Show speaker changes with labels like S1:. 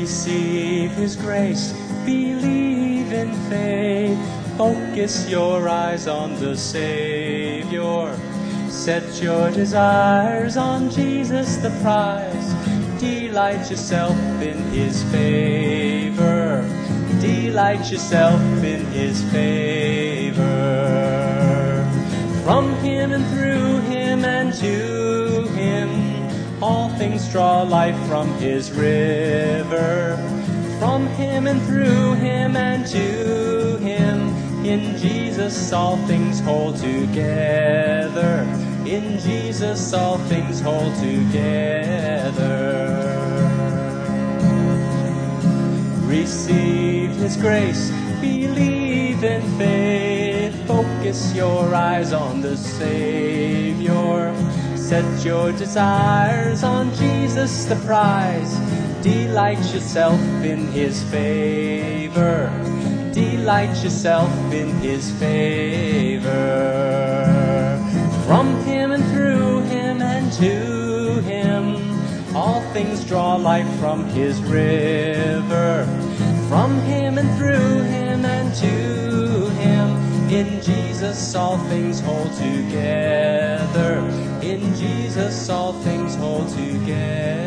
S1: Receive His grace, believe in faith. Focus your eyes on the Savior. Set your desires on Jesus the prize. Delight yourself in His favor. Delight yourself in His favor. From Him and through Him and to Him, all things draw life from His river. From Him and through Him and to Him, in Jesus all things hold together. In Jesus all things hold together. Receive His grace, believe in faith. Focus your eyes on the Savior. Set your desires on Jesus the prize. Delight yourself in His favor. Delight yourself in His favor. From Him and through Him and to Him, all things draw life from His river. From Him and through Him and to Him, in Jesus all things hold together. In Jesus all things hold together.